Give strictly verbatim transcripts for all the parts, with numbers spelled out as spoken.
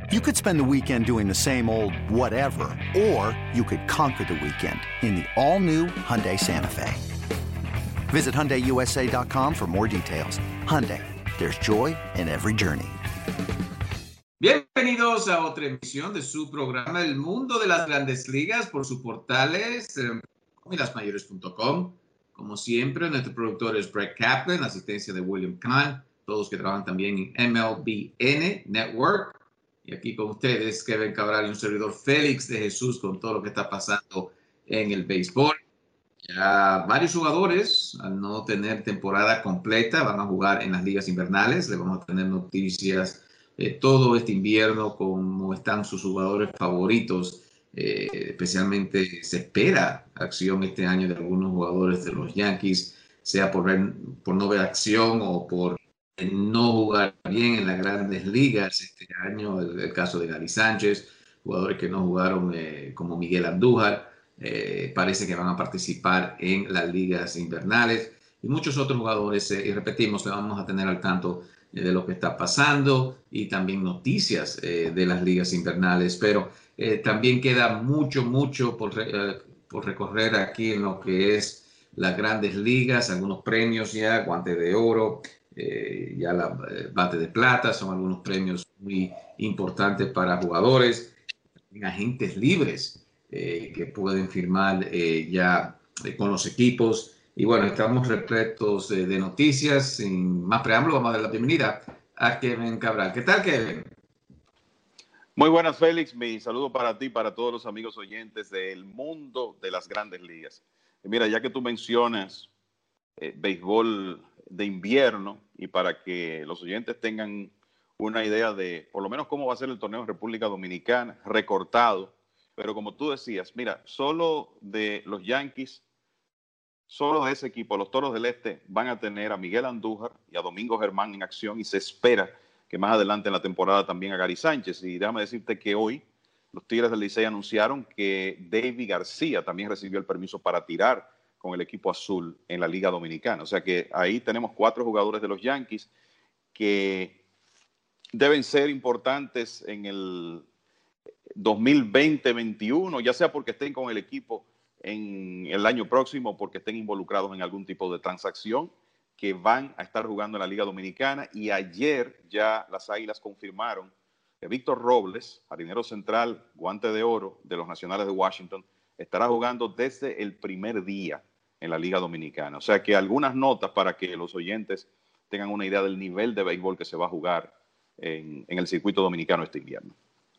You could spend the weekend doing the same old whatever, or you could conquer the weekend in the all-new Hyundai Santa Fe. Visit Hyundai U S A dot com for more details. Hyundai, there's joy in every journey. Bienvenidos a otra emisión de su programa El Mundo de las Grandes Ligas por sus portales eh, las mayores punto com. Como siempre, nuestro productor es Brett Kaplan, asistencia de William Kahn, todos que trabajan también en M L B N Network. Y aquí con ustedes, Kevin Cabral y un servidor Félix de Jesús con todo lo que está pasando en el béisbol. Ya varios jugadores, al no tener temporada completa, van a jugar en las ligas invernales. Le vamos a tener noticias eh, todo este invierno, cómo están sus jugadores favoritos. Eh, especialmente se espera acción este año de algunos jugadores de los Yankees, sea por, ver, por no ver acción o por no jugar bien en las grandes ligas este año. El, el caso de Gary Sánchez, jugadores que no jugaron eh, como Miguel Andújar, eh, parece que van a participar en las ligas invernales, y muchos otros jugadores, eh, y repetimos, le vamos a tener al tanto eh, de lo que está pasando y también noticias eh, de las ligas invernales, pero eh, también queda mucho, mucho por, eh, por recorrer aquí en lo que es las grandes ligas, algunos premios ya, guante de oro, Eh, ya la eh, bate de plata, son algunos premios muy importantes para jugadores, agentes libres eh, que pueden firmar eh, ya eh, con los equipos. Y bueno, estamos repletos eh, de noticias. Sin más preámbulo, vamos a dar la bienvenida a Kevin Cabral. ¿Qué tal, Kevin? Muy buenas, Félix. Mi saludo para ti, para todos los amigos oyentes del mundo de las grandes ligas. Y mira, ya que tú mencionas eh, béisbol de invierno, y para que los oyentes tengan una idea de por lo menos cómo va a ser el torneo en República Dominicana, recortado, pero como tú decías, mira, solo de los Yankees, solo de ese equipo, los Toros del Este, van a tener a Miguel Andújar y a Domingo Germán en acción, y se espera que más adelante en la temporada también a Gary Sánchez. Y déjame decirte que hoy los Tigres del Licey anunciaron que Deivi García también recibió el permiso para tirar con el equipo azul en la Liga Dominicana. O sea que ahí tenemos cuatro jugadores de los Yankees que deben ser importantes en el dos mil veinte veintiuno, ya sea porque estén con el equipo en el año próximo o porque estén involucrados en algún tipo de transacción, que van a estar jugando en la Liga Dominicana. Y ayer ya las Águilas confirmaron que Víctor Robles, jardinero central, guante de oro de los Nacionales de Washington, estará jugando desde el primer día en la Liga Dominicana. O sea que algunas notas para que los oyentes tengan una idea del nivel de béisbol que se va a jugar en, en el circuito dominicano este invierno.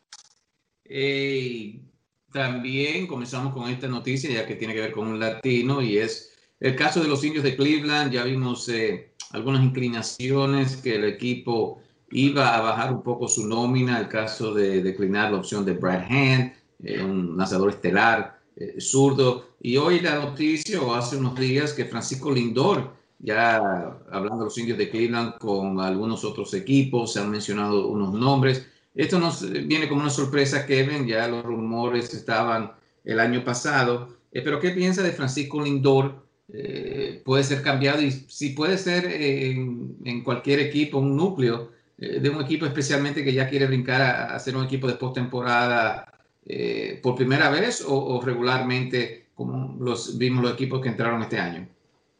Eh, también comenzamos con esta noticia, ya que tiene que ver con un latino, y es el caso de los Indios de Cleveland. Ya vimos eh, algunas inclinaciones que el equipo iba a bajar un poco su nómina, el caso de declinar la opción de Brad Hand, eh, un lanzador estelar eh, zurdo. Y hoy la noticia, o hace unos días, que Francisco Lindor, ya hablando de los Indios de Cleveland con algunos otros equipos, se han mencionado unos nombres. Esto nos viene como una sorpresa, Kevin, ya los rumores estaban el año pasado, eh, pero ¿qué piensa de Francisco Lindor? Eh, ¿puede ser cambiado? Y si puede ser eh, en, en cualquier equipo, un núcleo eh, de un equipo especialmente que ya quiere brincar a, a ser un equipo de postemporada eh, por primera vez, o, o regularmente como los vimos los equipos que entraron este año.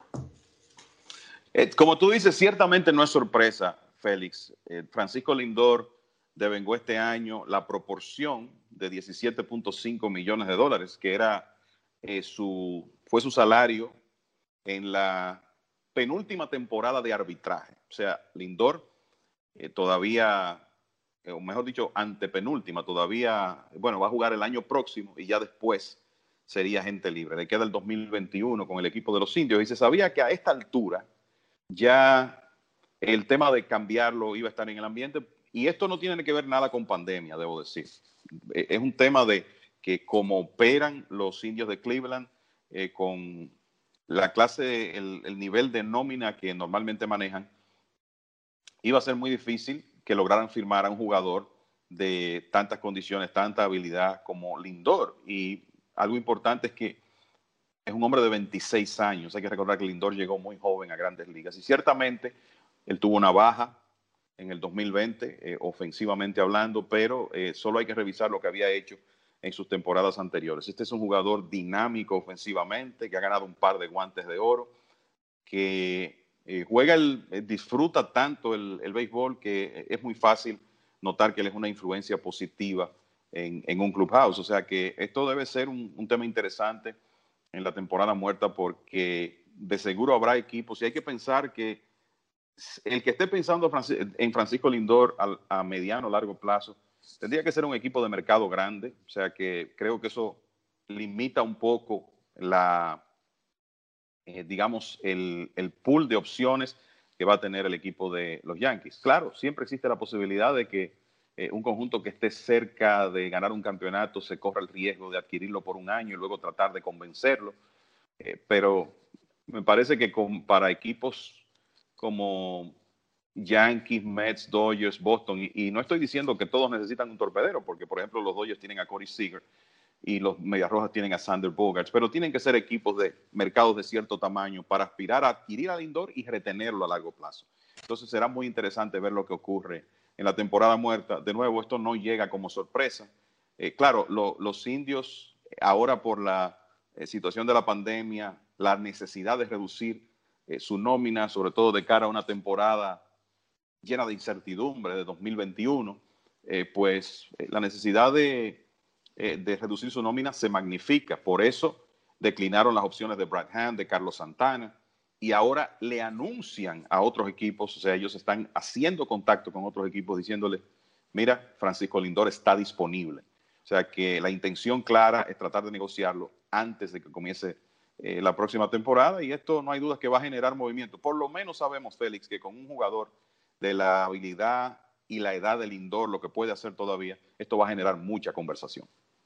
Eh, como tú dices, ciertamente no es sorpresa, Félix. Eh, Francisco Lindor devengó este año la proporción de diecisiete punto cinco millones de dólares, que era eh, su, fue su salario en la penúltima temporada de arbitraje. O sea, Lindor eh, todavía, eh, o mejor dicho, antepenúltima, todavía, bueno, va a jugar el año próximo y ya después sería agente libre. Le queda el dos mil veintiuno con el equipo de los Indios, y se sabía que a esta altura ya el tema de cambiarlo iba a estar en el ambiente. Y esto no tiene que ver nada con pandemia, debo decir. Es un tema de que como operan los Indios de Cleveland, eh, con la clase, el, el nivel de nómina que normalmente manejan, iba a ser muy difícil que lograran firmar a un jugador de tantas condiciones, tanta habilidad como Lindor. Y algo importante es que es un hombre de veintiséis años. Hay que recordar que Lindor llegó muy joven a Grandes Ligas. Y ciertamente él tuvo una baja en el dos mil veinte, eh, ofensivamente hablando, pero eh, solo hay que revisar lo que había hecho en sus temporadas anteriores. Este es un jugador dinámico ofensivamente, que ha ganado un par de guantes de oro, que eh, juega, el, eh, disfruta tanto el, el béisbol que es muy fácil notar que él es una influencia positiva en, en un clubhouse. O sea que esto debe ser un, un tema interesante en la temporada muerta, porque de seguro habrá equipos y hay que pensar que el que esté pensando en Francisco Lindor a, a mediano o largo plazo tendría que ser un equipo de mercado grande. O sea que creo que eso limita un poco la, eh, digamos, el, el pool de opciones que va a tener el equipo de los Yankees. Claro, siempre existe la posibilidad de que eh, un conjunto que esté cerca de ganar un campeonato se corra el riesgo de adquirirlo por un año y luego tratar de convencerlo. Eh, pero me parece que con, para equipos como Yankees, Mets, Dodgers, Boston, y, y no estoy diciendo que todos necesitan un torpedero, porque por ejemplo los Dodgers tienen a Corey Seager y los Medias Rojas tienen a Sander Bogaerts, pero tienen que ser equipos de mercados de cierto tamaño para aspirar a adquirir a Lindor y retenerlo a largo plazo. Entonces será muy interesante ver lo que ocurre en la temporada muerta. De nuevo, esto no llega como sorpresa. Eh, claro, lo, los indios ahora por la eh, situación de la pandemia, la necesidad de reducir eh, su nómina, sobre todo de cara a una temporada llena de incertidumbre de dos mil veintiuno, eh, pues eh, la necesidad de Eh, de reducir su nómina se magnifica. Por eso declinaron las opciones de Brad Hand, de Carlos Santana, y ahora le anuncian a otros equipos, o sea, ellos están haciendo contacto con otros equipos diciéndole, mira, Francisco Lindor está disponible. O sea que la intención clara es tratar de negociarlo antes de que comience eh, la próxima temporada, y esto no hay duda que va a generar movimiento. Por lo menos sabemos, Félix, que con un jugador de la habilidad y la edad de Lindor, lo que puede hacer todavía, esto va a generar mucha conversación.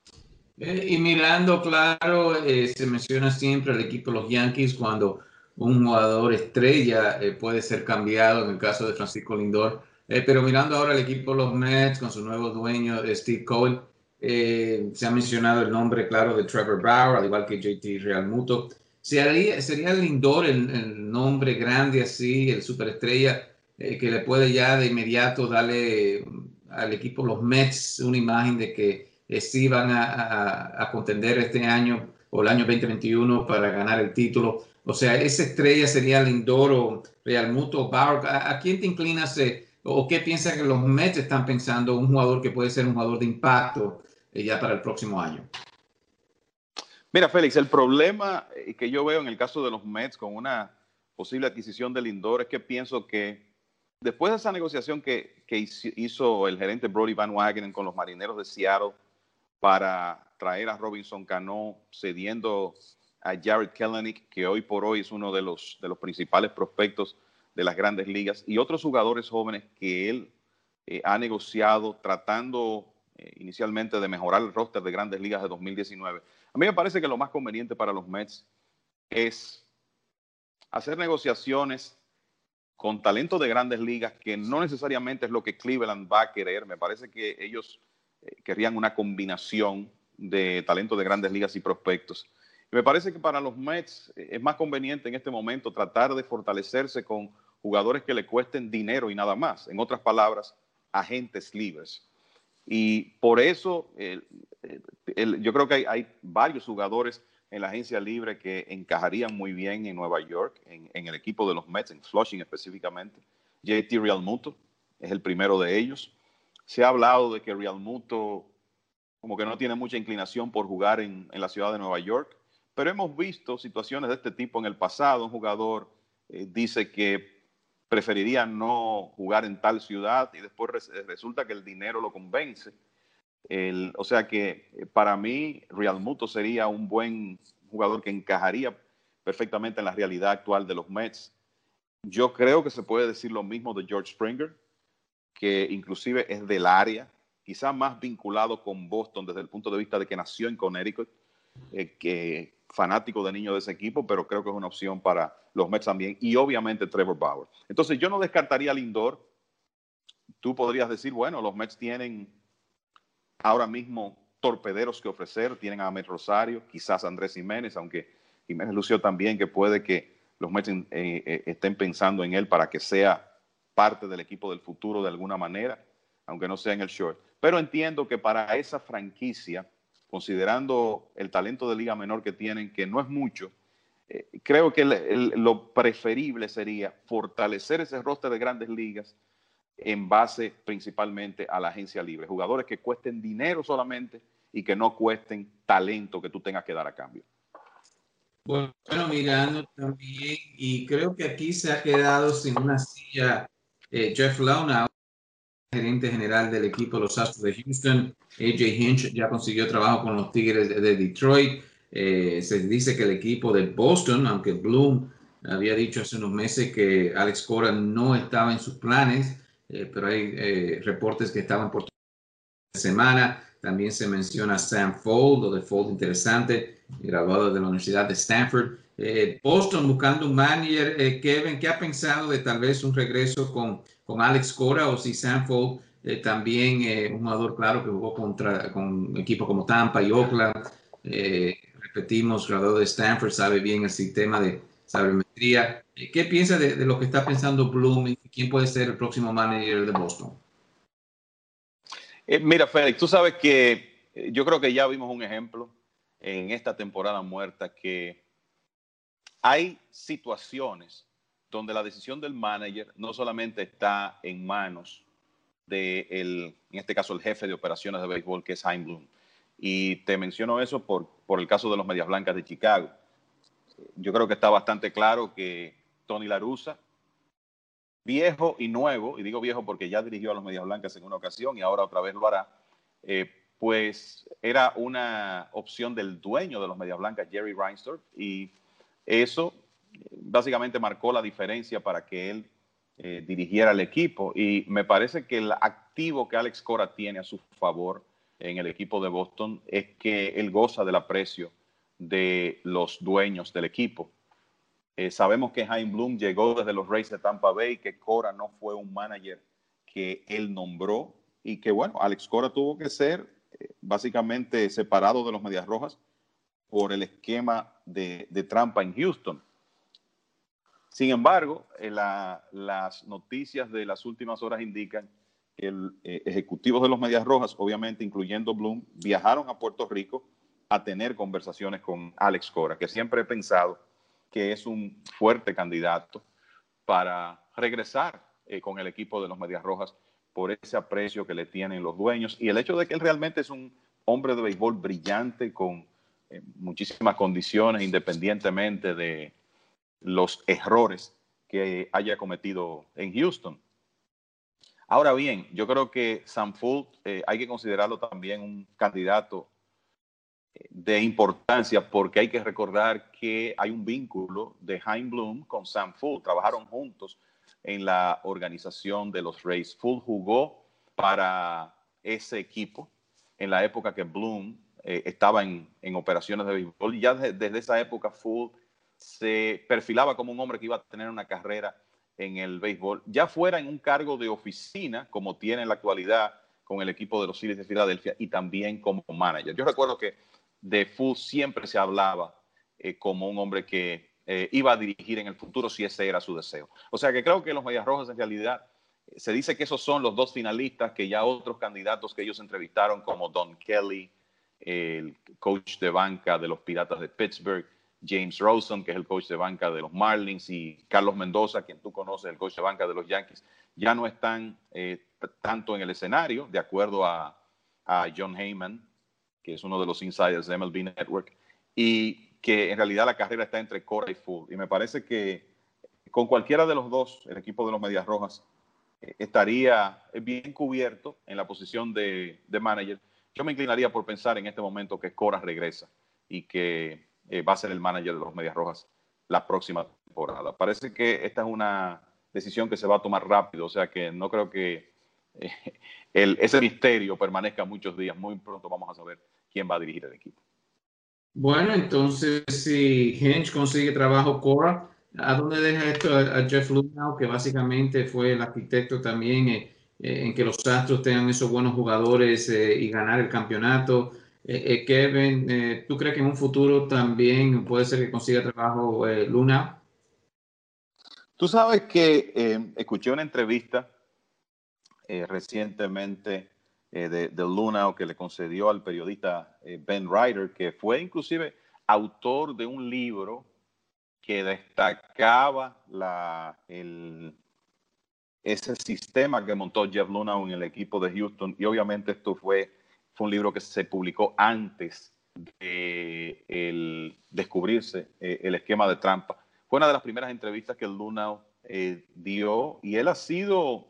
Eh, y mirando, claro, eh, se menciona siempre el equipo de los Yankees cuando un jugador estrella eh, puede ser cambiado, en el caso de Francisco Lindor. Eh, pero mirando ahora el equipo de los Mets con su nuevo dueño, eh, Steve Cohen, eh, se ha mencionado el nombre, claro, de Trevor Bauer, al igual que J T Realmuto. ¿Sería, sería Lindor el, el nombre grande así, el superestrella, eh, que le puede ya de inmediato darle al equipo de los Mets una imagen de que Eh, sí van a, a, a contender este año o el año veinte veintiuno para ganar el título? O sea, esa estrella sería Lindor o Realmuto o Bauer. ¿A, a quién te inclinas eh, o qué piensas que los Mets están pensando un jugador que puede ser un jugador de impacto eh, ya para el próximo año? Mira, Félix, el problema que yo veo en el caso de los Mets con una posible adquisición de Lindor es que pienso que después de esa negociación que, que hizo el gerente Brodie Van Wagenen con los Marineros de Seattle para traer a Robinson Cano, cediendo a Jared Kelenic, que hoy por hoy es uno de los, de los principales prospectos de las grandes ligas, y otros jugadores jóvenes que él eh, ha negociado tratando eh, inicialmente de mejorar el roster de grandes ligas de dos mil diecinueve. A mí me parece que lo más conveniente para los Mets es hacer negociaciones con talento de grandes ligas, que no necesariamente es lo que Cleveland va a querer. Me parece que ellos eh, querrían una combinación de talento de grandes ligas y prospectos. Y me parece que para los Mets eh, es más conveniente en este momento tratar de fortalecerse con jugadores que le cuesten dinero y nada más. En otras palabras, agentes libres. Y por eso el, el, yo creo que hay, hay varios jugadores en la agencia libre que encajarían muy bien en Nueva York, en, en el equipo de los Mets, en Flushing específicamente. J T Realmuto es el primero de ellos. Se ha hablado de que Realmuto como que no tiene mucha inclinación por jugar en, en la ciudad de Nueva York, pero hemos visto situaciones de este tipo en el pasado. Un jugador eh, dice que preferiría no jugar en tal ciudad y después res, resulta que el dinero lo convence. El, o sea que para mí Realmuto sería un buen jugador que encajaría perfectamente en la realidad actual de los Mets. Yo creo que se puede decir lo mismo de George Springer, que inclusive es del área, quizá más vinculado con Boston desde el punto de vista de que nació en Connecticut, eh, que fanático de niño de ese equipo, pero creo que es una opción para los Mets también, y obviamente Trevor Bauer. Entonces yo no descartaría a Lindor. Tú podrías decir, bueno, los Mets tienen ahora mismo torpederos que ofrecer, tienen a Ahmed Rosario, quizás a Andrés Jiménez, aunque Jiménez lució también que puede que los Mets eh, eh, estén pensando en él para que sea parte del equipo del futuro de alguna manera, aunque no sea en el short. Pero entiendo que para esa franquicia, considerando el talento de liga menor que tienen, que no es mucho, eh, creo que el, el, lo preferible sería fortalecer ese roster de grandes ligas en base principalmente a la agencia libre. Jugadores que cuesten dinero solamente y que no cuesten talento que tú tengas que dar a cambio. Bueno, mirando también, y creo que aquí se ha quedado sin una silla eh, Jeff Luhnow, gerente general del equipo de los Astros de Houston. A J Hinch ya consiguió trabajo con los Tigres de, de Detroit. Eh, se dice que el equipo de Boston, aunque Bloom había dicho hace unos meses que Alex Cora no estaba en sus planes, eh, pero hay eh, reportes que estaban por semana. También se menciona Sam Fold, lo de Fold interesante, graduado de la Universidad de Stanford. Eh, Boston buscando un manager. Eh, Kevin, ¿qué ha pensado de tal vez un regreso con, con Alex Cora o si Sam Fold eh, también eh, un jugador claro que jugó contra con equipos como Tampa y Oakland? Eh, repetimos, graduado de Stanford, sabe bien el sistema de sabermetría. Eh, ¿Qué piensa de, de lo que está pensando Bloom y quién puede ser el próximo manager de Boston? Eh, mira, Félix, tú sabes que eh, yo creo que ya vimos un ejemplo en esta temporada muerta que hay situaciones donde la decisión del manager no solamente está en manos de, el, en este caso, el jefe de operaciones de béisbol, que es Chaim Bloom. Y te menciono eso por, por el caso de los Medias Blancas de Chicago. Yo creo que está bastante claro que Tony La Russa, viejo y nuevo, y digo viejo porque ya dirigió a los Medias Blancas en una ocasión y ahora otra vez lo hará, eh, pues era una opción del dueño de los Medias Blancas, Jerry Reinsdorf, y eso básicamente marcó la diferencia para que él eh, dirigiera el equipo. Y me parece que el activo que Alex Cora tiene a su favor en el equipo de Boston es que él goza del aprecio de los dueños del equipo. Eh, sabemos que Chaim Bloom llegó desde los Rays de Tampa Bay, que Cora no fue un manager que él nombró y que, bueno, Alex Cora tuvo que ser eh, básicamente separado de los Medias Rojas por el esquema de, de trampa en Houston. Sin embargo, eh, la, las noticias de las últimas horas indican que el, eh, ejecutivos de los Medias Rojas, obviamente incluyendo Bloom, viajaron a Puerto Rico a tener conversaciones con Alex Cora, que siempre he pensado que es un fuerte candidato para regresar eh, con el equipo de los Medias Rojas por ese aprecio que le tienen los dueños y el hecho de que él realmente es un hombre de béisbol brillante con eh, muchísimas condiciones, independientemente de los errores que haya cometido en Houston. Ahora bien, yo creo que Sam Fold eh, hay que considerarlo también un candidato de importancia porque hay que recordar que hay un vínculo de Chaim Bloom con Sam Fold. Trabajaron juntos en la organización de los Rays. Fold jugó para ese equipo en la época que Bloom eh, estaba en, en operaciones de béisbol. Y ya de, desde esa época Fold se perfilaba como un hombre que iba a tener una carrera en el béisbol, ya fuera en un cargo de oficina, como tiene en la actualidad con el equipo de los Phillies de Filadelfia, y también como manager. Yo recuerdo que de Fold siempre se hablaba eh, como un hombre que eh, iba a dirigir en el futuro si ese era su deseo. O sea que creo que los Medias Rojas en realidad eh, se dice que esos son los dos finalistas, que ya otros candidatos que ellos entrevistaron como Don Kelly, eh, el coach de banca de los Piratas de Pittsburgh, James Rosen, que es el coach de banca de los Marlins, y Carlos Mendoza, quien tú conoces, el coach de banca de los Yankees, ya no están eh, tanto en el escenario, de acuerdo a, a John Heyman, que es uno de los insiders de M L B Network, y que en realidad la carrera está entre Cora y Fold. Y me parece que con cualquiera de los dos, el equipo de los Medias Rojas eh, estaría bien cubierto en la posición de, de manager. Yo me inclinaría por pensar en este momento que Cora regresa y que eh, va a ser el manager de los Medias Rojas la próxima temporada. Parece que esta es una decisión que se va a tomar rápido, o sea que no creo que eh, el, ese misterio permanezca muchos días. Muy pronto vamos a saber quién va a dirigir el equipo. Bueno, entonces si Hinch consigue trabajo Cora, ¿a dónde deja esto a, a Jeff Luhnow, que básicamente fue el arquitecto también eh, eh, en que los Astros tengan esos buenos jugadores eh, y ganar el campeonato? Eh, eh, Kevin, eh, ¿tú crees que en un futuro también puede ser que consiga trabajo eh, Luhnow? Tú sabes que eh, escuché una entrevista eh, recientemente eh, de, de Luna que le concedió al periodista eh, Ben Ryder, que fue inclusive autor de un libro que destacaba la, el, ese sistema que montó Jeff Luhnow en el equipo de Houston. Y obviamente esto fue, fue un libro que se publicó antes de el descubrirse eh, el esquema de trampa. Fue una de las primeras entrevistas que Luhnow eh, dio, y él ha sido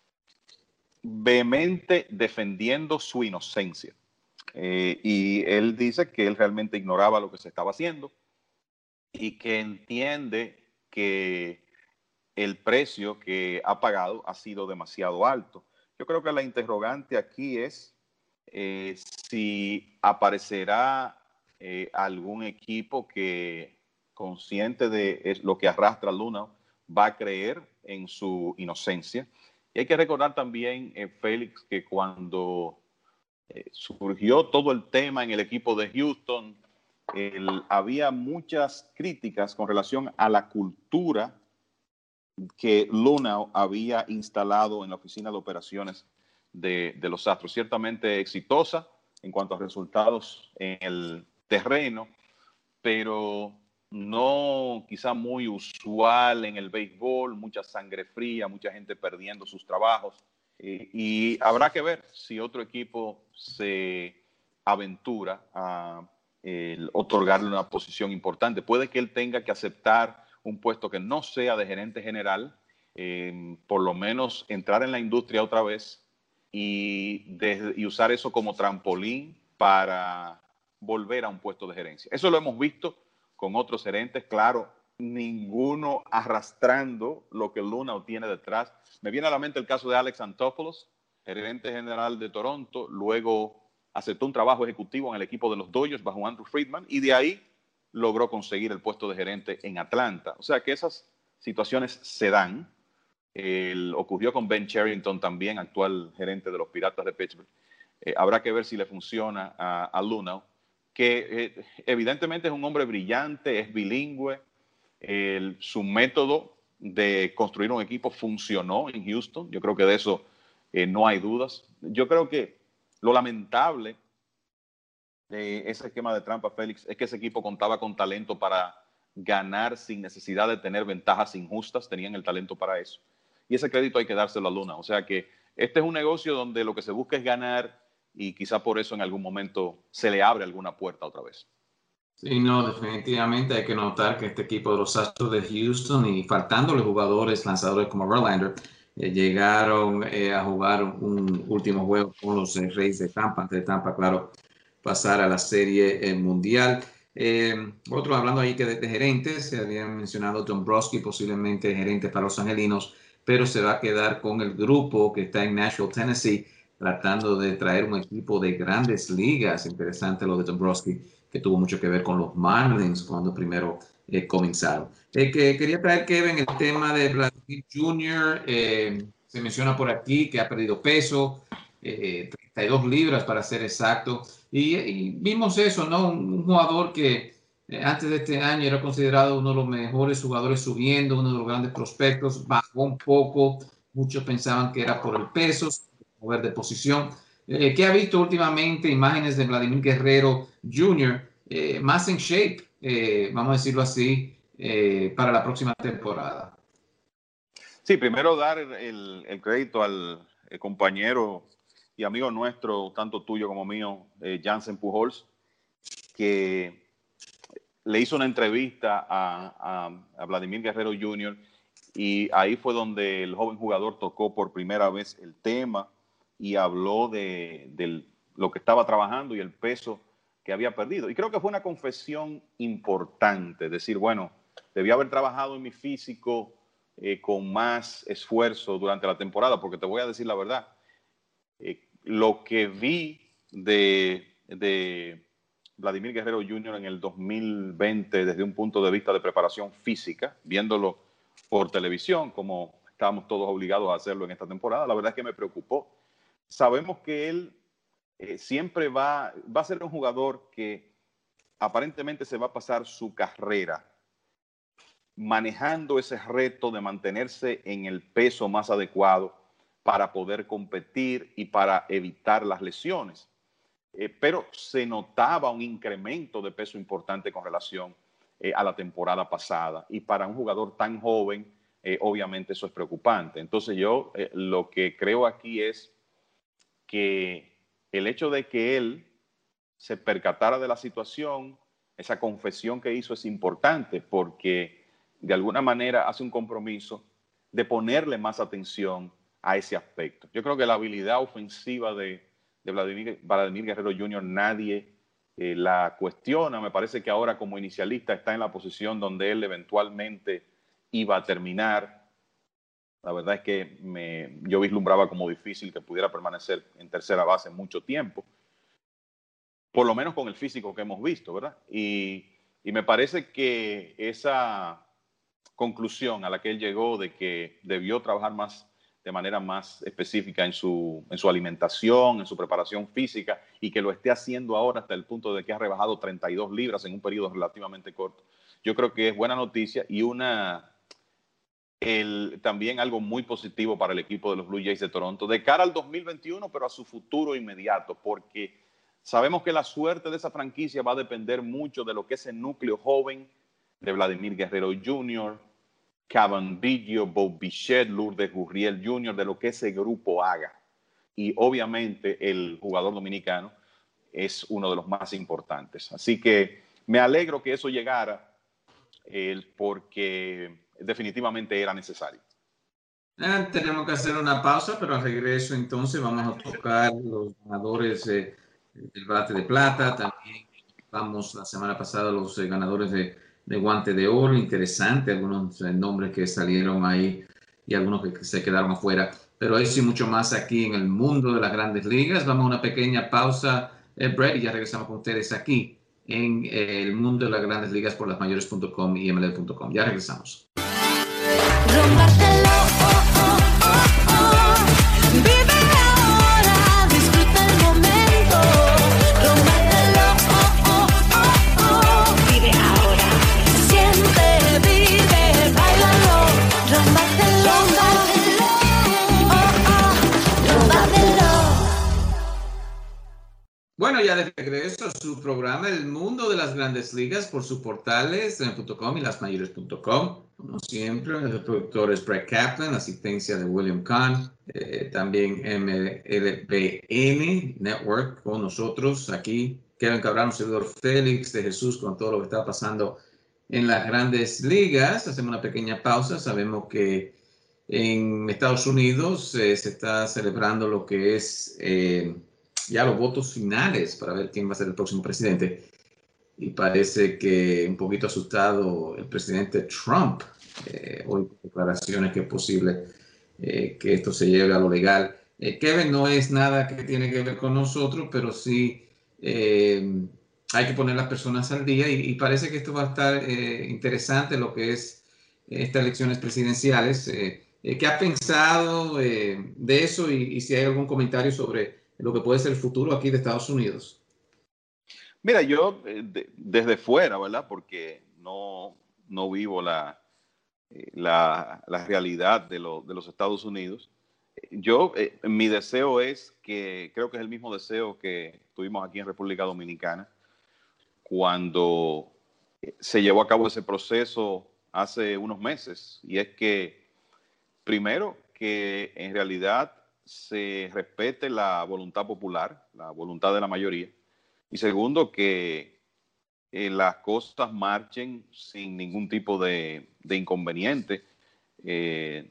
vehemente defendiendo su inocencia. Eh, y él dice que él realmente ignoraba lo que se estaba haciendo y que entiende que el precio que ha pagado ha sido demasiado alto. Yo creo que la interrogante aquí es eh, si aparecerá eh, algún equipo que, consciente de lo que arrastra Luna, va a creer en su inocencia. Y hay que recordar también, eh, Félix, que cuando eh, surgió todo el tema en el equipo de Houston, el, había muchas críticas con relación a la cultura que Luna había instalado en la oficina de operaciones de, de los Astros. Ciertamente exitosa en cuanto a resultados en el terreno, pero no quizá muy usual en el béisbol, mucha sangre fría, mucha gente perdiendo sus trabajos. Eh, y habrá que ver si otro equipo se aventura a el, otorgarle una posición importante. Puede que él tenga que aceptar un puesto que no sea de gerente general, eh, por lo menos entrar en la industria otra vez y, de, y usar eso como trampolín para volver a un puesto de gerencia. Eso lo hemos visto con otros gerentes, claro, ninguno arrastrando lo que Luna tiene detrás. Me viene a la mente el caso de Alex Anthopoulos, gerente general de Toronto, luego aceptó un trabajo ejecutivo en el equipo de los Dodgers bajo Andrew Friedman y de ahí logró conseguir el puesto de gerente en Atlanta. O sea que esas situaciones se dan. El, ocurrió con Ben Cherington también, actual gerente de los Piratas de Pittsburgh. Eh, habrá que ver si le funciona a, a Luna, que eh, evidentemente es un hombre brillante, es bilingüe. El, su método de construir un equipo funcionó en Houston. Yo creo que de eso eh, no hay dudas. Yo creo que lo lamentable de ese esquema de trampa, Félix, es que ese equipo contaba con talento para ganar sin necesidad de tener ventajas injustas. Tenían el talento para eso. Y ese crédito hay que dárselo a Luna. O sea que este es un negocio donde lo que se busca es ganar y quizá por eso en algún momento se le abre alguna puerta otra vez. Sí, no, definitivamente hay que notar que este equipo de los Astros de Houston, y faltándole jugadores lanzadores como Verlander, eh, llegaron eh, a jugar un último juego con los eh, Reyes de Tampa, antes de Tampa, claro, pasar a la Serie eh, Mundial. Eh, otro, hablando ahí que de, de gerentes, se había mencionado Dombrowski, posiblemente gerente para los Angelinos, pero se va a quedar con el grupo que está en Nashville, Tennessee, tratando de traer un equipo de grandes ligas. Interesante lo de Dombrowski, que tuvo mucho que ver con los Marlins cuando primero eh, comenzaron. Eh, que quería traer, Kevin, el tema de Vladimir junior Eh, se menciona por aquí que ha perdido peso, eh, treinta y dos libras para ser exacto. Y, y vimos eso, ¿no? Un, un jugador que eh, antes de este año era considerado uno de los mejores jugadores subiendo, uno de los grandes prospectos, bajó un poco. Muchos pensaban que era por el peso, mover de posición. Eh, ¿Qué ha visto últimamente? Imágenes de Vladimir Guerrero junior, eh, más en shape, eh, vamos a decirlo así, eh, para la próxima temporada. Sí, primero dar el, el crédito al compañero y amigo nuestro, tanto tuyo como mío, eh, Jansen Pujols, que le hizo una entrevista a, a, a Vladimir Guerrero junior y ahí fue donde el joven jugador tocó por primera vez el tema y habló de, de lo que estaba trabajando y el peso que había perdido. Y creo que fue una confesión importante, decir, bueno, debía haber trabajado en mi físico eh, con más esfuerzo durante la temporada, porque te voy a decir la verdad, eh, lo que vi de, de Vladimir Guerrero junior en el dos mil veinte desde un punto de vista de preparación física, viéndolo por televisión, como estábamos todos obligados a hacerlo en esta temporada, la verdad es que me preocupó. Sabemos que él eh, siempre va, va a ser un jugador que aparentemente se va a pasar su carrera manejando ese reto de mantenerse en el peso más adecuado para poder competir y para evitar las lesiones. Eh, pero se notaba un incremento de peso importante con relación eh, a la temporada pasada. Y para un jugador tan joven, eh, obviamente eso es preocupante. Entonces yo eh, lo que creo aquí es que el hecho de que él se percatara de la situación, esa confesión que hizo es importante porque de alguna manera hace un compromiso de ponerle más atención a ese aspecto. Yo creo que la habilidad ofensiva de, de Vladimir, Vladimir Guerrero junior nadie eh, la cuestiona. Me parece que ahora como inicialista está en la posición donde él eventualmente iba a terminar. La verdad es que me, yo vislumbraba como difícil que pudiera permanecer en tercera base mucho tiempo, por lo menos con el físico que hemos visto, ¿verdad? Y, y me parece que esa conclusión a la que él llegó de que debió trabajar más de manera más específica en su, en su alimentación, en su preparación física, y que lo esté haciendo ahora hasta el punto de que ha rebajado treinta y dos libras en un periodo relativamente corto. Yo creo que es buena noticia y una, el, también algo muy positivo para el equipo de los Blue Jays de Toronto, de cara al dos mil veintiuno, pero a su futuro inmediato, porque sabemos que la suerte de esa franquicia va a depender mucho de lo que es el núcleo joven de Vladimir Guerrero junior, Cavan Biggio, Bob Bichette, Lourdes Gurriel junior, de lo que ese grupo haga. Y obviamente el jugador dominicano es uno de los más importantes. Así que me alegro que eso llegara eh, porque definitivamente era necesario. Eh, tenemos que hacer una pausa, pero al regreso entonces vamos a tocar los ganadores eh, del bate de plata. También vamos la semana pasada los eh, ganadores de, de guante de oro. Interesante, algunos eh, nombres que salieron ahí y algunos que, que se quedaron afuera. Pero eso y mucho más aquí en el mundo de las grandes ligas. Vamos a una pequeña pausa, eh, Brett, y ya regresamos con ustedes aquí en eh, el mundo de las grandes ligas por las mayores punto com y M L B punto com. Ya regresamos. Rómpatelo, oh, oh, oh, oh. Vive ahora, disfruta el momento. Rómpatelo, oh, oh, oh, oh. Vive ahora, siente, vive, bailalo. Rómpatelo, oh, oh, rómpatelo. Bueno, ya de regreso a su programa El Mundo de las Grandes Ligas por sus portales en punto com y las mayores punto com. Como siempre, el productor es Brett Kaplan, asistencia de William Kahn, eh, también M L B N Network con nosotros aquí. Kevin Cabral, un servidor Félix de Jesús con todo lo que está pasando en las Grandes Ligas. Hacemos una pequeña pausa. Sabemos que en Estados Unidos eh, se está celebrando lo que es eh, ya los votos finales para ver quién va a ser el próximo presidente. Y parece que un poquito asustado el presidente Trump, eh, hoy declaraciones que es posible eh, que esto se lleve a lo legal. Eh, Kevin, no es nada que tiene que ver con nosotros, pero sí eh, hay que poner las personas al día y, y parece que esto va a estar eh, interesante lo que es estas elecciones presidenciales. Eh, eh, ¿Qué has pensado eh, de eso y, y si hay algún comentario sobre lo que puede ser el futuro aquí de Estados Unidos? Mira, yo eh, de, desde fuera, ¿verdad? Porque no, no vivo la, eh, la, la realidad de, lo, de los Estados Unidos. Yo, eh, mi deseo es que, creo que es el mismo deseo que tuvimos aquí en República Dominicana, cuando se llevó a cabo ese proceso hace unos meses, y es que, primero, que en realidad se respete la voluntad popular, la voluntad de la mayoría, y segundo, que eh, las cosas marchen sin ningún tipo de, de inconveniente. Eh,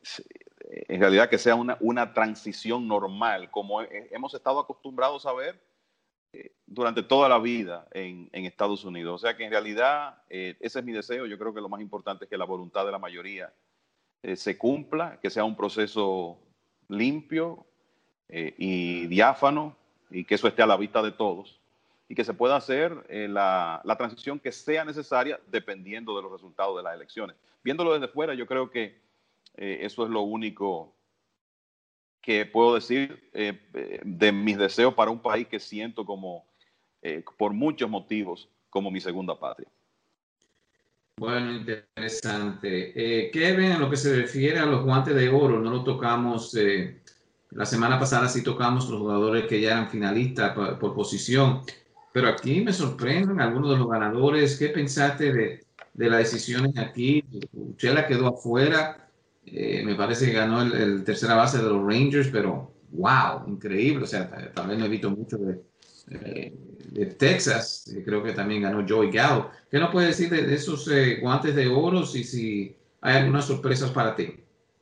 en realidad que sea una, una transición normal, como he, hemos estado acostumbrados a ver eh, durante toda la vida en, en Estados Unidos. O sea que en realidad eh, ese es mi deseo. Yo creo que lo más importante es que la voluntad de la mayoría eh, se cumpla, que sea un proceso limpio eh, y diáfano, y que eso esté a la vista de todos, y que se pueda hacer eh, la, la transición que sea necesaria dependiendo de los resultados de las elecciones. Viéndolo desde fuera, yo creo que eh, eso es lo único que puedo decir eh, de mis deseos para un país que siento como, eh, por muchos motivos, como mi segunda patria. Bueno, interesante. Eh, Kevin, en lo que se refiere a los guantes de oro, no lo tocamos. Eh, la semana pasada sí tocamos los jugadores que ya eran finalistas por, por posición, pero aquí me sorprenden algunos de los ganadores. ¿Qué pensaste de, de las decisiones aquí? Uchela quedó afuera. Eh, me parece que ganó el, el tercera base de los Rangers, pero wow, increíble. O sea, tal, tal vez no he visto mucho de, eh, de Texas. Eh, creo que también ganó Joey Gallo. ¿Qué nos puedes decir de, de esos eh, guantes de oro y si hay algunas sorpresas para ti?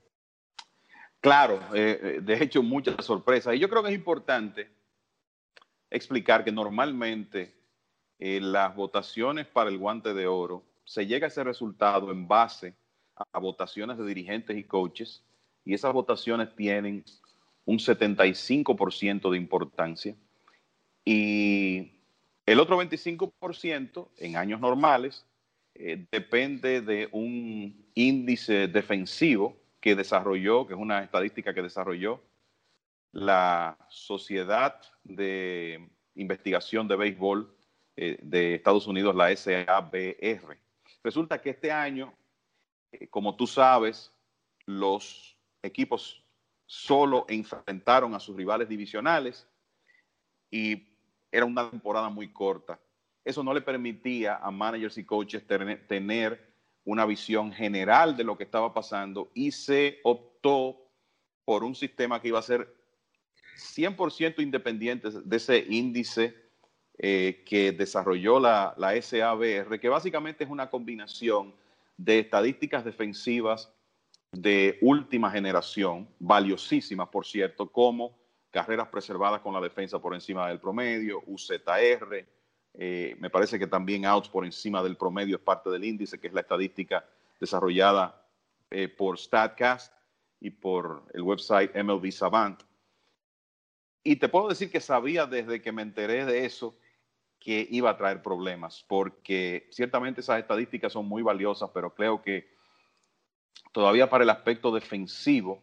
Claro, eh, de hecho muchas sorpresas. Y yo creo que es importante explicar que normalmente eh, las votaciones para el guante de oro se llega a ese resultado en base a, a votaciones de dirigentes y coaches, y esas votaciones tienen un setenta y cinco por ciento de importancia, y el otro veinticinco por ciento en años normales eh, depende de un índice defensivo que desarrolló, que es una estadística que desarrolló la Sociedad de Investigación de Béisbol eh, de Estados Unidos, la S A B R. Resulta que este año, eh, como tú sabes, los equipos solo enfrentaron a sus rivales divisionales y era una temporada muy corta. Eso no le permitía a managers y coaches tener, tener una visión general de lo que estaba pasando, y se optó por un sistema que iba a ser cien por ciento independiente de ese índice eh, que desarrolló la, la S A B R, que básicamente es una combinación de estadísticas defensivas de última generación, valiosísimas, por cierto, como carreras preservadas con la defensa por encima del promedio, U Z R, eh, me parece que también outs por encima del promedio es parte del índice, que es la estadística desarrollada eh, por StatCast y por el website M L B Savant. Y te puedo decir que sabía desde que me enteré de eso que iba a traer problemas, porque ciertamente esas estadísticas son muy valiosas, pero creo que todavía para el aspecto defensivo,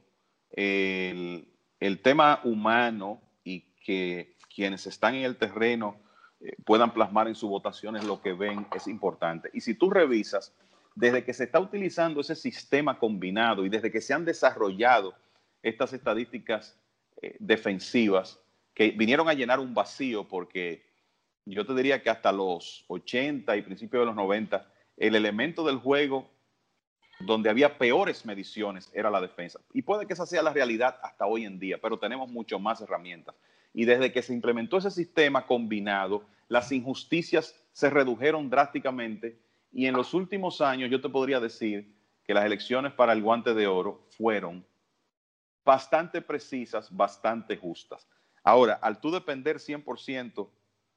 el, el tema humano y que quienes están en el terreno eh, puedan plasmar en sus votaciones lo que ven es importante. Y si tú revisas, desde que se está utilizando ese sistema combinado y desde que se han desarrollado estas estadísticas eh, defensivas, que vinieron a llenar un vacío, porque yo te diría que hasta los ochenta y principios de los noventa, el elemento del juego donde había peores mediciones era la defensa. Y puede que esa sea la realidad hasta hoy en día, pero tenemos mucho más herramientas. Y desde que se implementó ese sistema combinado, las injusticias se redujeron drásticamente, y en los últimos años yo te podría decir que las elecciones para el guante de oro fueron bastante precisas, bastante justas. Ahora, al tú depender cien por ciento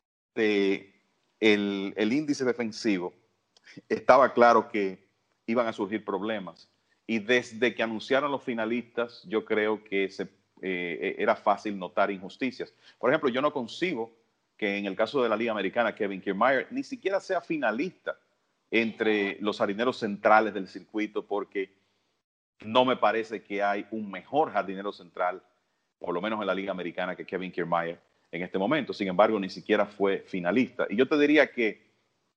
de el, el índice defensivo, estaba claro que iban a surgir problemas. Y desde que anunciaron los finalistas, yo creo que se, eh, era fácil notar injusticias. Por ejemplo, yo no concibo que en el caso de la Liga Americana, Kevin Kiermaier ni siquiera sea finalista entre los jardineros centrales del circuito, porque no me parece que hay un mejor jardinero central, por lo menos en la Liga Americana, que Kevin Kiermaier en este momento. Sin embargo, ni siquiera fue finalista. Y yo te diría que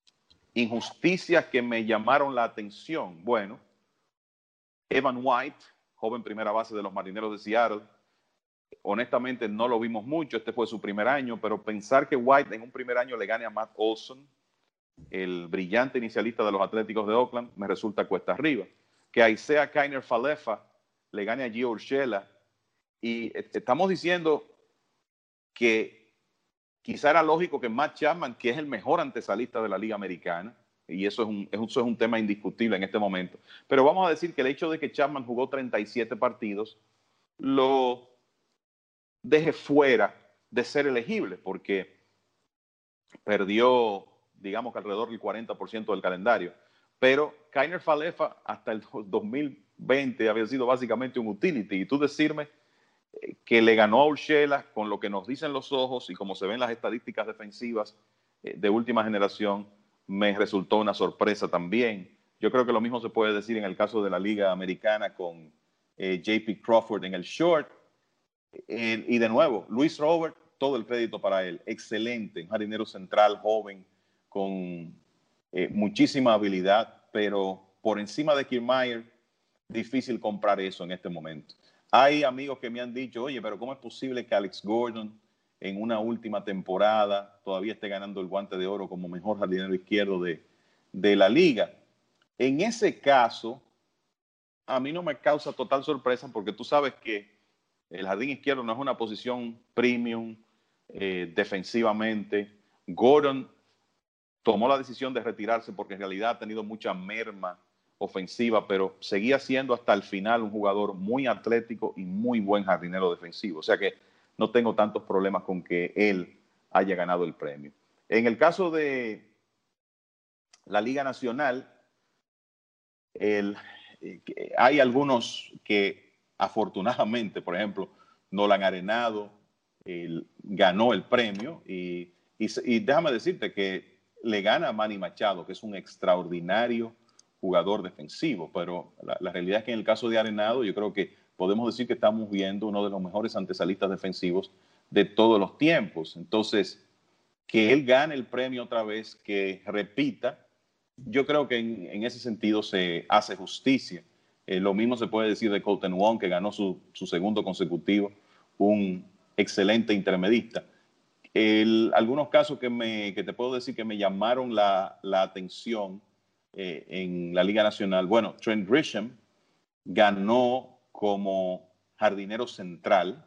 injusticias que me llamaron la atención, bueno, Evan White, joven primera base de los Marineros de Seattle, honestamente no lo vimos mucho, este fue su primer año, pero pensar que White en un primer año le gane a Matt Olson, el brillante inicialista de los Atléticos de Oakland, me resulta cuesta arriba. Que Isaiah Kiner Falefa le gane a Gio Urshela, y estamos diciendo que quizá era lógico que Matt Chapman, que es el mejor antesalista de la Liga Americana, y eso es, un, eso es un tema indiscutible en este momento, pero vamos a decir que el hecho de que Chapman jugó treinta y siete partidos lo deje fuera de ser elegible, porque perdió, digamos que alrededor del cuarenta por ciento del calendario. Pero Kiner Falefa hasta el dos mil veinte había sido básicamente un utility, y tú decirme que le ganó a Urshela con lo que nos dicen los ojos y como se ven las estadísticas defensivas de última generación, me resultó una sorpresa también. Yo creo que lo mismo se puede decir en el caso de la Liga Americana con eh, J P Crawford en el short. Eh, y de nuevo, Luis Robert, todo el crédito para él. Excelente, un jardinero central joven con eh, muchísima habilidad. pero por encima de Kiermaier, difícil comprar eso en este momento. Hay amigos que me han dicho, oye, pero ¿cómo es posible que Alex Gordon en una última temporada todavía esté ganando el Guante de Oro como mejor jardinero izquierdo de, de la liga? En ese caso, a mí no me causa total sorpresa porque tú sabes que el jardín izquierdo no es una posición premium eh, defensivamente. Gordon tomó la decisión de retirarse porque en realidad ha tenido mucha merma ofensiva, pero seguía siendo hasta el final un jugador muy atlético y muy buen jardinero defensivo. O sea que no tengo tantos problemas con que él haya ganado el premio. En el caso de la Liga Nacional, el, eh, hay algunos que afortunadamente, por ejemplo, Nolan Arenado el, ganó el premio y, y, y déjame decirte que le gana a Manny Machado, que es un extraordinario jugador defensivo, pero la, la realidad es que en el caso de Arenado yo creo que podemos decir que estamos viendo uno de los mejores antesalistas defensivos de todos los tiempos. Entonces, que él gane el premio otra vez, que repita, yo creo que en, en ese sentido se hace justicia. Eh, lo mismo se puede decir de Kolten Wong, que ganó su, su segundo consecutivo, un excelente intermedista. El, algunos casos que, me, que te puedo decir que me llamaron la, la atención eh, en la Liga Nacional. Bueno, Trent Grisham ganó como jardinero central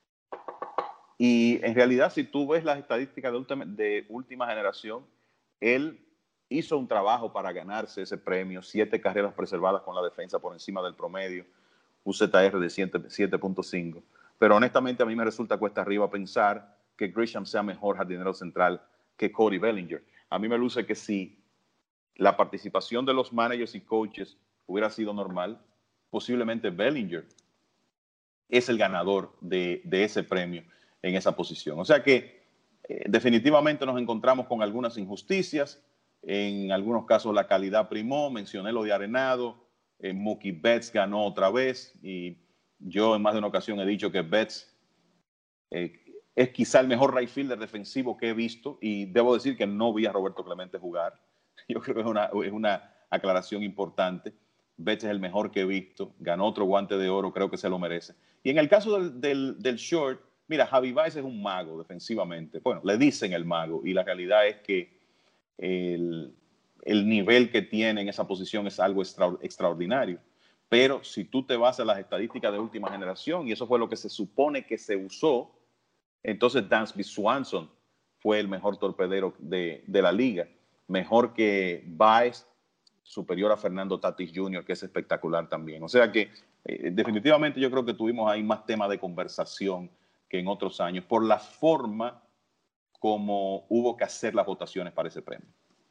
y en realidad si tú ves las estadísticas de última, de última generación, él hizo un trabajo para ganarse ese premio, siete carreras preservadas con la defensa por encima del promedio, U Z R de siete punto cinco, pero honestamente a mí me resulta cuesta arriba pensar que Grisham sea mejor jardinero central que Cody Bellinger. A mí me luce que si la participación de los managers y coaches hubiera sido normal, posiblemente Bellinger es el ganador de, de ese premio en esa posición. O sea que eh, definitivamente nos encontramos con algunas injusticias. En algunos casos la calidad primó. Mencioné lo de Arenado. Eh, Mookie Betts ganó otra vez y yo en más de una ocasión he dicho que Betts eh, es quizá el mejor right fielder defensivo que he visto y debo decir que no vi a Roberto Clemente jugar. Yo creo que es una, es una aclaración importante. Betts es el mejor que he visto, ganó otro Guante de Oro, creo que se lo merece. Y en el caso del, del, del short, mira, Javi Baez es un mago defensivamente. Bueno, le dicen el mago y la realidad es que el, el nivel que tiene en esa posición es algo extra, extraordinario. Pero si tú te vas a las estadísticas de última generación, y eso fue lo que se supone que se usó, entonces Dansby Swanson fue el mejor torpedero de, de la liga, mejor que Baez, superior a Fernando Tatis junior, que es espectacular también. O sea que eh, definitivamente yo creo que tuvimos ahí más tema de conversación que en otros años por la forma como hubo que hacer las votaciones para ese premio.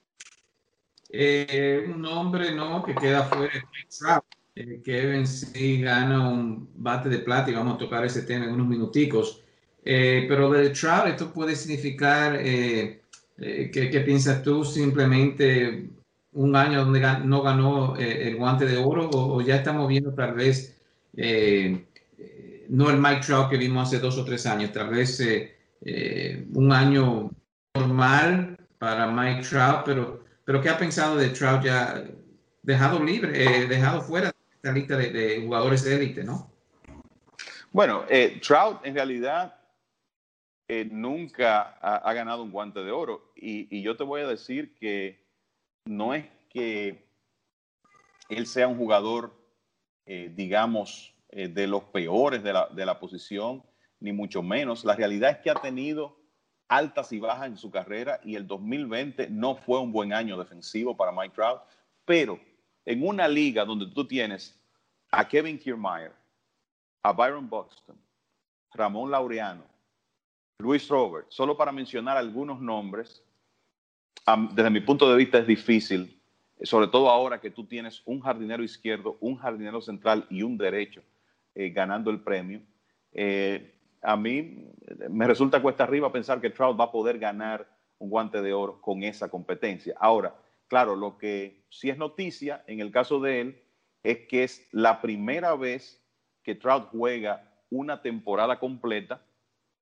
Eh, un nombre no que queda fuera es Mike Trout. Eh, Kevin sí gana un bate de plata y vamos a tocar ese tema en unos minuticos. Eh, pero de Trout, esto puede significar, eh, eh, ¿qué, ¿qué piensas tú? Simplemente un año donde gan no ganó eh, el Guante de Oro, o, o ya estamos viendo tal vez eh, eh, no el Mike Trout que vimos hace dos o tres años, tal vez eh, eh, un año normal para Mike Trout, pero, pero ¿qué ha pensado de Trout ya dejado libre, eh, dejado fuera de esta lista de, de jugadores de élite, ¿no? Bueno, eh, Trout en realidad eh, nunca ha, ha ganado un Guante de Oro y, y yo te voy a decir que no es que él sea un jugador, eh, digamos, eh, de los peores de la, de la posición, ni mucho menos. La realidad es que ha tenido altas y bajas en su carrera y el dos mil veinte no fue un buen año defensivo para Mike Trout, pero en una liga donde tú tienes a Kevin Kiermaier, a Byron Buxton, Ramón Laureano, Luis Robert, solo para mencionar algunos nombres, um, desde mi punto de vista es difícil, sobre todo ahora que tú tienes un jardinero izquierdo, un jardinero central y un derecho eh, ganando el premio. Eh, a mí me resulta cuesta arriba pensar que Trout va a poder ganar un Guante de Oro con esa competencia. Ahora, claro, lo que sí es noticia en el caso de él es que es la primera vez que Trout juega una temporada completa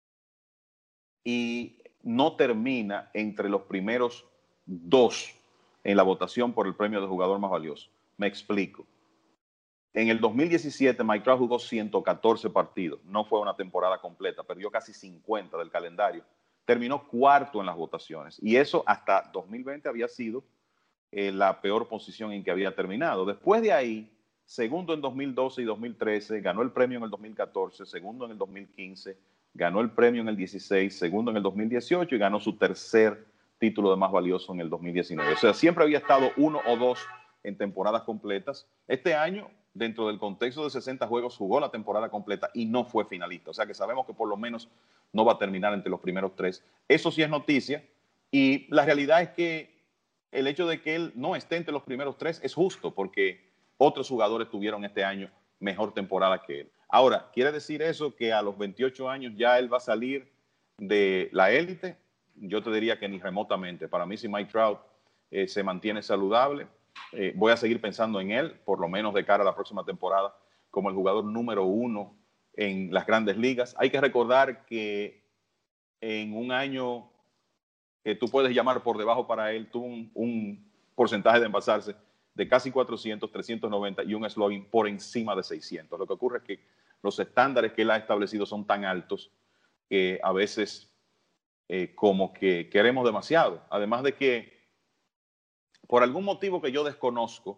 y no termina entre los primeros dos en la votación por el premio de jugador más valioso. Me explico. En el dos mil diecisiete, Mike Trout jugó ciento catorce partidos. No fue una temporada completa. Perdió casi cincuenta del calendario. Terminó cuarto en las votaciones. Y eso hasta dos mil veinte había sido eh, la peor posición en que había terminado. Después de ahí, segundo en dos mil doce y dos mil trece, ganó el premio en el dos mil catorce, segundo en el dos mil quince, ganó el premio en el dieciséis, segundo en el dos mil dieciocho y ganó su tercer título de más valioso en el dos mil diecinueve. O sea, siempre había estado uno o dos en temporadas completas. Este año, dentro del contexto de sesenta juegos, jugó la temporada completa y no fue finalista. O sea que sabemos que por lo menos no va a terminar entre los primeros tres. Eso sí es noticia. Y la realidad es que el hecho de que él no esté entre los primeros tres es justo, porque otros jugadores tuvieron este año mejor temporada que él. Ahora, ¿quiere decir eso que a los veintiocho años ya él va a salir de la élite? Yo te diría que ni remotamente. Para mí, si Mike Trout eh, se mantiene saludable, Eh, voy a seguir pensando en él, por lo menos de cara a la próxima temporada, como el jugador número uno en las grandes ligas. Hay que recordar que en un año que tú puedes llamar por debajo para él, tuvo un, un porcentaje de envasarse de casi cuatrocientos, trescientos noventa y un slugging por encima de seiscientos. Lo que ocurre es que los estándares que él ha establecido son tan altos que a veces eh, como que queremos demasiado. Además de que por algún motivo que yo desconozco,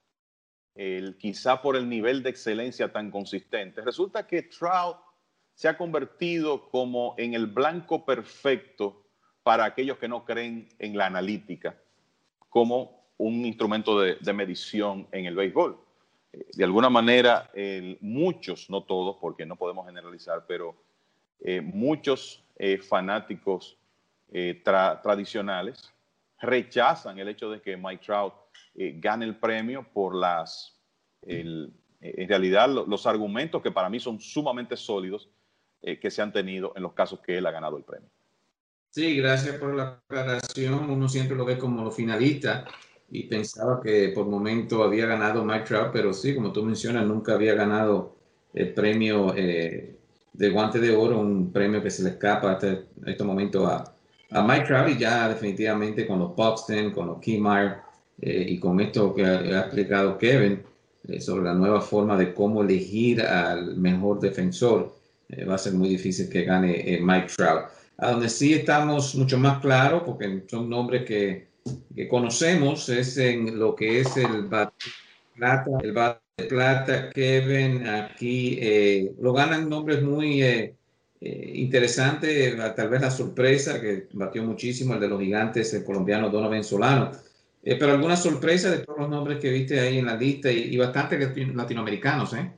el, quizá por el nivel de excelencia tan consistente, resulta que Trout se ha convertido como en el blanco perfecto para aquellos que no creen en la analítica como un instrumento de, de medición en el béisbol. De alguna manera, el, muchos, no todos, porque no podemos generalizar, pero eh, muchos eh, fanáticos eh, tra, tradicionales rechazan el hecho de que Mike Trout eh, gane el premio por las, el, en realidad, lo, los argumentos que para mí son sumamente sólidos eh, que se han tenido en los casos que él ha ganado el premio. Sí, gracias por la aclaración. Uno siempre lo ve como finalista y pensaba que por momento había ganado Mike Trout, pero sí, como tú mencionas, nunca había ganado el premio eh, de guante de oro, un premio que se le escapa hasta este momento a a Mike Trout, y ya definitivamente con los Buxton, con los Kiermaier eh, y con esto que ha, ha explicado Kevin eh, sobre la nueva forma de cómo elegir al mejor defensor, eh, va a ser muy difícil que gane eh, Mike Trout. A donde sí estamos mucho más claros, porque son nombres que, que conocemos, es en lo que es el bate plata, el bate de plata. Kevin, aquí eh, lo ganan nombres muy eh, Eh, interesante, tal vez la sorpresa que batió muchísimo, el de los Gigantes, el colombiano Donovan Solano. Eh, pero alguna sorpresa de todos los nombres que viste ahí en la lista y, y bastante latinoamericanos, ¿eh?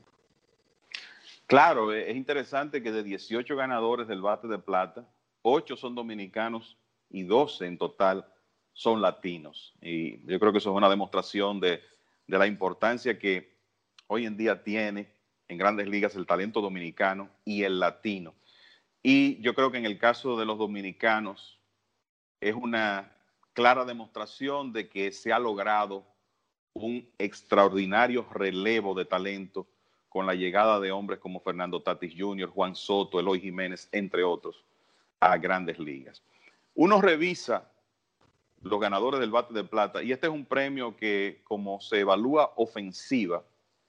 Claro, es interesante que de dieciocho ganadores del bate de plata, ocho son dominicanos y doce en total son latinos. Y yo creo que eso es una demostración de, de la importancia que hoy en día tiene en grandes ligas el talento dominicano y el latino. Y yo creo que en el caso de los dominicanos es una clara demostración de que se ha logrado un extraordinario relevo de talento con la llegada de hombres como Fernando Tatis junior, Juan Soto, Eloy Jiménez, entre otros, a grandes ligas. Uno revisa los ganadores del bate de plata y este es un premio que, como se evalúa ofensiva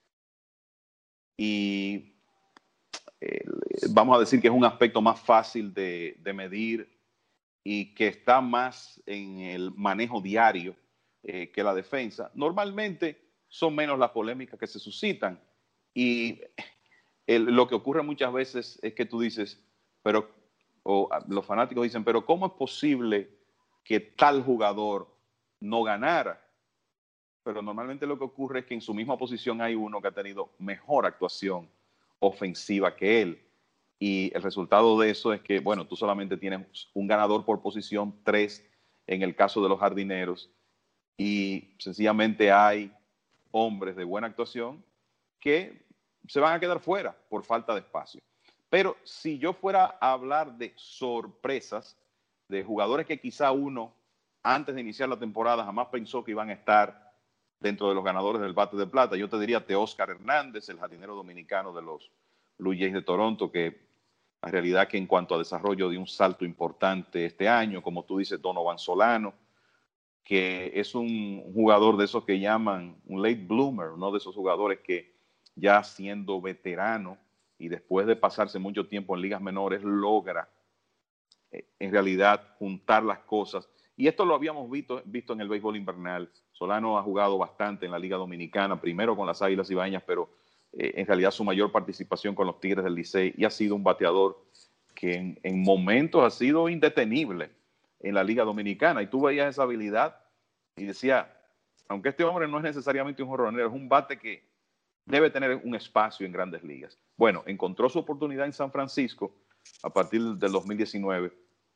y Eh, vamos a decir que es un aspecto más fácil de, de medir y que está más en el manejo diario eh, que la defensa, normalmente son menos las polémicas que se suscitan. Y el, lo que ocurre muchas veces es que tú dices, pero, o los fanáticos dicen, pero ¿cómo es posible que tal jugador no ganara? Pero normalmente lo que ocurre es que en su misma posición hay uno que ha tenido mejor actuación ofensiva que él. Y el resultado de eso es que, bueno, tú solamente tienes un ganador por posición, tres en el caso de los jardineros, y sencillamente hay hombres de buena actuación que se van a quedar fuera por falta de espacio. Pero si yo fuera a hablar de sorpresas, de jugadores que quizá uno, antes de iniciar la temporada, jamás pensó que iban a estar dentro de los ganadores del bate de plata, yo te diría Teóscar Hernández, el jardinero dominicano de los Blue Jays de Toronto, que la realidad que en cuanto a desarrollo dio un salto importante este año, como tú dices, Donovan Solano, que es un jugador de esos que llaman un late bloomer, uno de esos jugadores que ya siendo veterano y después de pasarse mucho tiempo en ligas menores logra eh, en realidad juntar las cosas. Y esto lo habíamos visto, visto en el béisbol invernal. Solano ha jugado bastante en la Liga Dominicana, primero con las Águilas Ibaeñas, pero eh, en realidad su mayor participación con los Tigres del Licey, y ha sido un bateador que en, en momentos ha sido indetenible en la Liga Dominicana. Y tú veías esa habilidad y decía, aunque este hombre no es necesariamente un jonronero, es un bate que debe tener un espacio en Grandes Ligas. Bueno, encontró su oportunidad en San Francisco a partir del dos mil diecinueve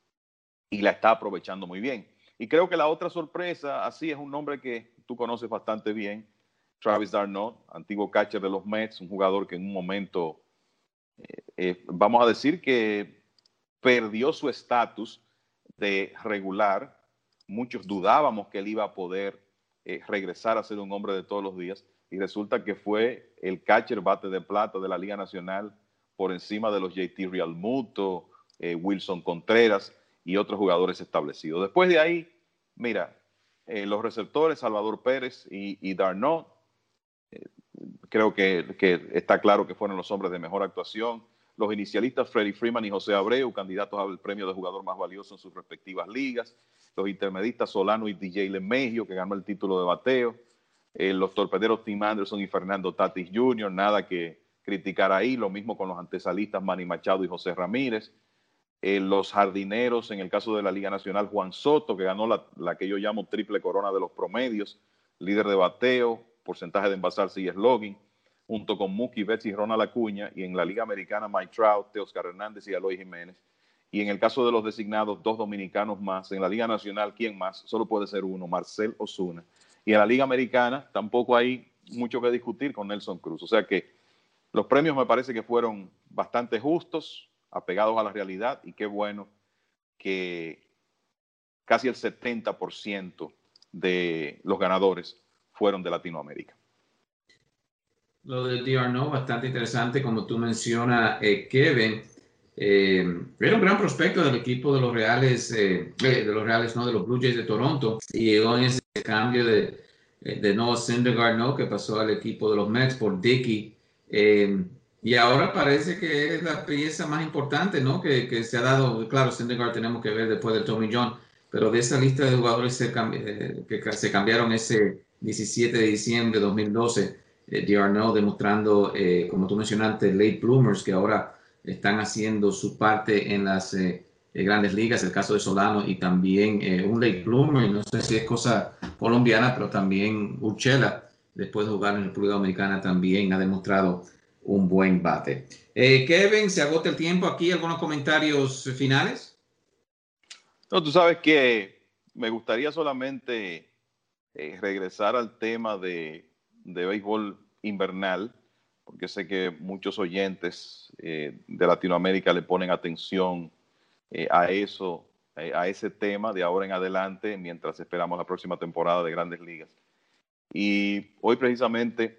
y la está aprovechando muy bien. Y creo que la otra sorpresa, así, es un nombre que tú conoces bastante bien, Travis d'Arnaud, antiguo catcher de los Mets, un jugador que en un momento, eh, eh, vamos a decir que perdió su estatus de regular. Muchos dudábamos que él iba a poder eh, regresar a ser un hombre de todos los días, y resulta que fue el catcher bate de plata de la Liga Nacional por encima de los J T Realmuto, eh, Wilson Contreras y otros jugadores establecidos. Después de ahí, mira, eh, los receptores, Salvador Pérez y, y d'Arnaud, eh, creo que, que está claro que fueron los hombres de mejor actuación. Los inicialistas, Freddie Freeman y José Abreu, candidatos al premio de jugador más valioso en sus respectivas ligas. Los intermedistas, Solano y D J LeMahieu, que ganó el título de bateo. Eh, los torpederos Tim Anderson y Fernando Tatis junior, nada que criticar ahí. Lo mismo con los antesalistas Manny Machado y José Ramírez. Eh, los jardineros, en el caso de la Liga Nacional, Juan Soto, que ganó la, la que yo llamo triple corona de los promedios, líder de bateo, porcentaje de envasarse y slogan, junto con Mookie Betts y Ronald Acuña. Y en la Liga Americana, Mike Trout, Teoscar Hernández y Aloy Jiménez. Y en el caso de los designados, dos dominicanos más. En la Liga Nacional, ¿quién más? Solo puede ser uno, Marcell Ozuna. Y en la Liga Americana tampoco hay mucho que discutir con Nelson Cruz. O sea que los premios me parece que fueron bastante justos, apegados a la realidad, y qué bueno que casi el setenta por ciento de los ganadores fueron de Latinoamérica. Lo de d'Arnaud, bastante interesante, como tú mencionas, eh, Kevin. Eh, era un gran prospecto del equipo de los Reales, eh, de los Reales, no, de los Blue Jays de Toronto, y llegó en ese cambio de, de Noah Syndergaard, ¿no?, que pasó al equipo de los Mets por Dickey, eh, y ahora parece que es la pieza más importante, ¿no?, que, que se ha dado. Claro, Syndergaard tenemos que ver después del Tommy John, pero de esa lista de jugadores se cambi- eh, que se cambiaron ese diecisiete de diciembre de dos mil doce, eh, d'Arnaud demostrando, eh, como tú mencionaste, late bloomers, que ahora están haciendo su parte en las eh, eh, grandes ligas, el caso de Solano, y también eh, un late bloomer, no sé si es cosa colombiana, pero también Urshela, después de jugar en República Dominicana, también ha demostrado un buen bate. Eh, Kevin, se agota el tiempo aquí. ¿Algunos comentarios finales? No, tú sabes que me gustaría solamente eh, regresar al tema de, de béisbol invernal, porque sé que muchos oyentes eh, de Latinoamérica le ponen atención eh, a eso, eh, a ese tema de ahora en adelante, mientras esperamos la próxima temporada de Grandes Ligas. Y hoy precisamente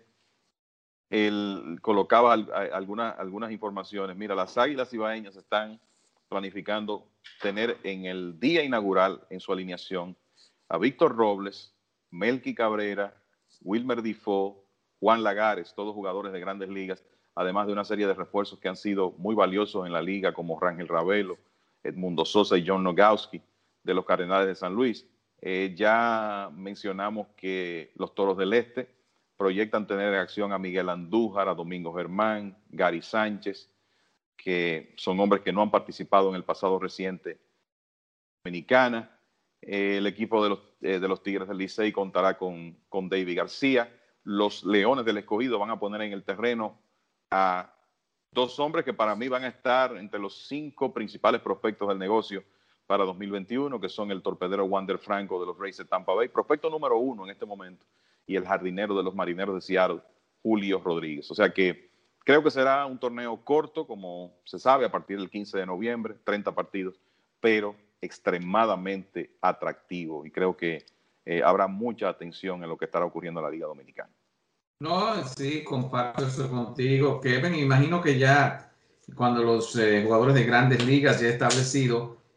él colocaba al, a, alguna, algunas informaciones. Mira, las Águilas Ibaeñas están planificando tener en el día inaugural en su alineación a Víctor Robles, Melky Cabrera, Wilmer Difo, Juan Lagares, todos jugadores de Grandes Ligas, además de una serie de refuerzos que han sido muy valiosos en la liga, como Rangel Ravelo, Edmundo Sosa y John Nogowski, de los Cardenales de San Luis. Eh, ya mencionamos que los Toros del Este proyectan tener en acción a Miguel Andújar, a Domingo Germán, Gary Sánchez, que son hombres que no han participado en el pasado reciente Dominicana. Eh, el equipo de los, eh, de los Tigres del Licey contará con, con David García. Los Leones del Escogido van a poner en el terreno a dos hombres que para mí van a estar entre los cinco principales prospectos del negocio para dos mil veintiuno, que son el torpedero Wander Franco de los Rays de Tampa Bay, prospecto número uno en este momento, y el jardinero de los Marineros de Seattle, Julio Rodríguez. O sea que creo que será un torneo corto, como se sabe, a partir del quince de noviembre, treinta partidos, pero extremadamente atractivo, y creo que eh, habrá mucha atención en lo que estará ocurriendo en la Liga Dominicana. No, sí, comparto eso contigo, Kevin. Imagino que ya cuando los eh, jugadores de Grandes Ligas ya establecidos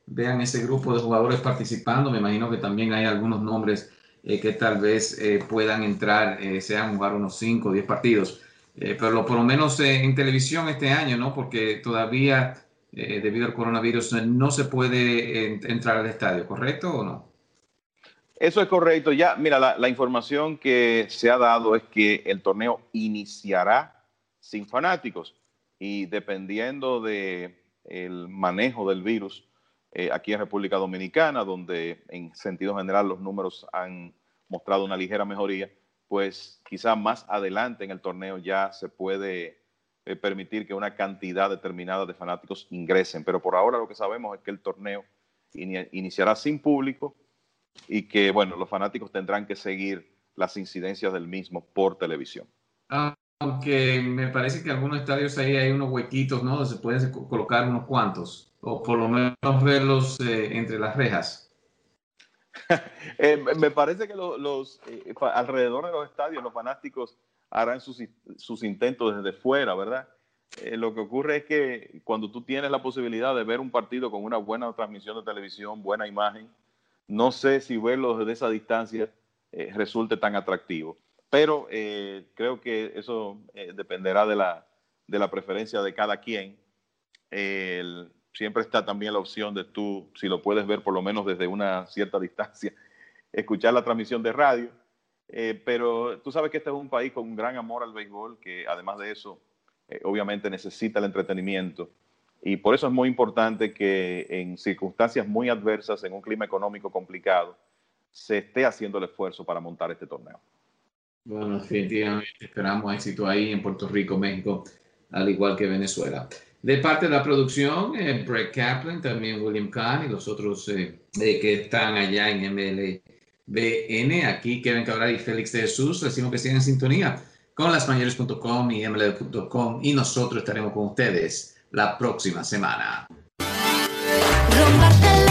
vean ese grupo de jugadores participando. Me imagino que también hay algunos nombres eh, que tal vez eh, puedan entrar, eh, sean jugar unos cinco o diez partidos. Eh, pero lo, por lo menos eh, en televisión este año, ¿no? Porque todavía, eh, debido al coronavirus, no se puede eh, entrar al estadio, ¿correcto o no? Eso es correcto. Ya, mira, la, la información que se ha dado es que el torneo iniciará sin fanáticos y dependiendo de el manejo del virus eh, aquí en República Dominicana, donde en sentido general los números han mostrado una ligera mejoría, pues quizá más adelante en el torneo ya se puede eh, permitir que una cantidad determinada de fanáticos ingresen. Pero por ahora lo que sabemos es que el torneo in- iniciará sin público y que, bueno, los fanáticos tendrán que seguir las incidencias del mismo por televisión. Aunque me parece que en algunos estadios ahí hay unos huequitos, ¿no? Donde se pueden colocar unos cuantos, o por lo menos verlos eh, entre las rejas. eh, me parece que lo, los eh, alrededor de los estadios los fanáticos harán sus, sus intentos desde fuera, ¿verdad? Eh, lo que ocurre es que cuando tú tienes la posibilidad de ver un partido con una buena transmisión de televisión, buena imagen, no sé si verlo desde esa distancia eh, resulte tan atractivo. Pero eh, creo que eso eh, dependerá de la, de la preferencia de cada quien. El, siempre está también la opción de tú, si lo puedes ver por lo menos desde una cierta distancia, escuchar la transmisión de radio. Eh, pero tú sabes que este es un país con un gran amor al béisbol, que además de eso, eh, obviamente necesita el entretenimiento. Y por eso es muy importante que en circunstancias muy adversas, en un clima económico complicado, se esté haciendo el esfuerzo para montar este torneo. Bueno, definitivamente esperamos éxito ahí en Puerto Rico, México, al igual que Venezuela. De parte de la producción, eh, Brett Kaplan, también William Kahn y los otros eh, eh, que están allá en M L B N. Aquí Kevin Cabral y Félix de Jesús. Decimos que sigan en sintonía con lasmayores punto com y M L B punto com y nosotros estaremos con ustedes la próxima semana. Rompártelo.